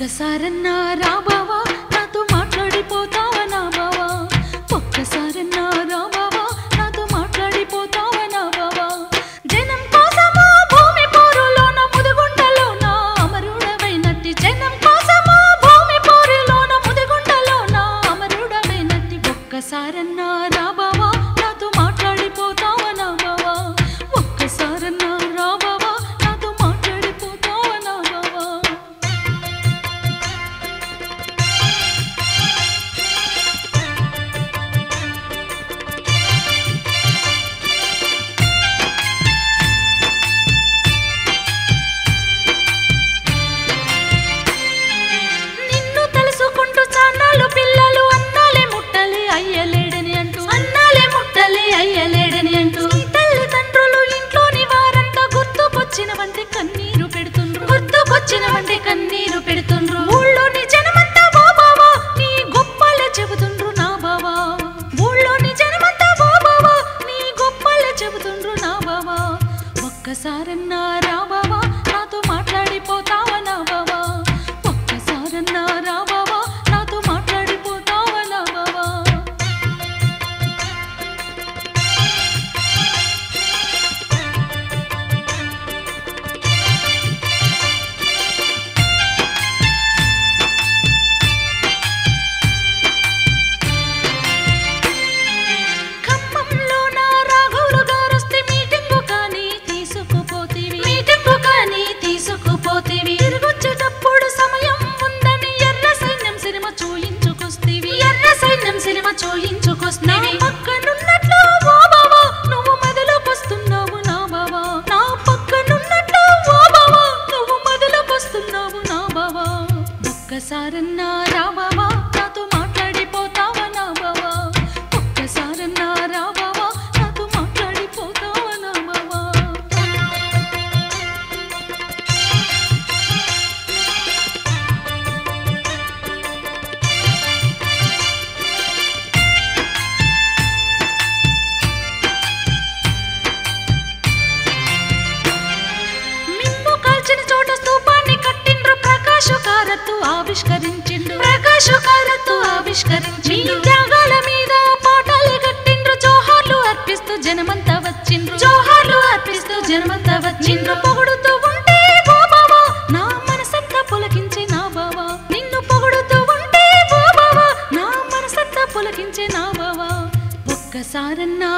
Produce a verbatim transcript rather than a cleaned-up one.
ఒక్కసారన్నా రా బావా నాతో మాట్లాడిపోతావా నా బావా ఒక్కసారన్నా రా బావా నాతో మాట్లాడిపోతావా నా బావా జనం కోసమో భూమి పోరులోన ముదిగుండలోన అమరుడవైనట్టి జనం కోసమో భూమి పోరులోన ముదిగుండలోన అమరుడవైనట్టి ఒక్కసారన్నా రా బావా నాతో మాట్లాడిపోతావా నా బావా ఒక్కసారన్నా రా బావా నాతో మాట్లాడిపోతావా నా బావా నిన్ను తెలుసుకుంటూ చాన్నాళ్ళు పిల్లలు అన్నాలే ముట్టలే అయ్యలేడని అంటూ అన్నాలే ముట్టలే అయ్యలేడని అంటూ తల్లిదండ్రులు ఇంట్లోని వారంతా గుర్తుకొచ్చిన వంటి కన్నీరు పెడుతుండ్రు గుర్తుకొచ్చిన వంటి కన్నీరు పెడుతుండ్రు ఊళ్ళోని జనమంతా ఓ బావా నీ గొప్పలే చెబుతుండ్రు నా బావా ఊళ్ళోని జనమంతా ఓ బావా నీ గొప్పలే చెబుతుండ్రు నా బావా ఒక్కసారన్నా రా బావా నాతో మాట్లాడిపోతావా నా బావా ఒక్కసారన్నా రా బావా నాతో మాట్లాడిపోతావా నా బావా ఖమ్మంలో నా రాఘవులు గారొస్తే మీటింగు కానీ తీసుకుపోతీవి మీటింగు కానీ తీసుకుపోతీవి తిరిగొచ్చేటప్పుడు సమయం ఉందని ఎర్ర సైన్యం సినిమా చూయించుకొస్తీవి ఎర్ర సైన్యం సినిమా చూయించుకొస్తీవి పక్కనున్నట్లు ఓ బావా నువ్వు మొదలుకొస్తున్నావు నా బావా నా పక్కనున్నట్లు ఓ బావా నువ్వు మొదలుకొస్తున్నావు నా బావా ఒక్కసారన్నా రా బావా నాతో మాట్లాడిపోతావా నా బావా ఒక్కసారన్నా రా బావా నాతో మాట్లాడిపోతావా నా బావా మిమ్ము కాల్చిన చోట స్తూపాన్ని కట్టిండ్రు ప్రకాశు కారత్తు ఆవిష్కరించిండు ప్రకాశు కారత్తు ఆవిష్కరించిండు త్యాగాల మీద పాటలు కట్టిండ్రు జోహార్లు అర్పిస్తూ జనమంతా వచ్చిండ్రు జోహార్లు అర్పిస్తూ జనమంతా వచ్చిండ్రు పొగుడుతూ ఉంటే ఓ బావా నా మనసంతా పులకించే నా బావా నిన్ను పొగుడుతూ ఉంటే ఓ బావా నా మనసంతా పులకించే నా బావా ఒక్కసారన్నా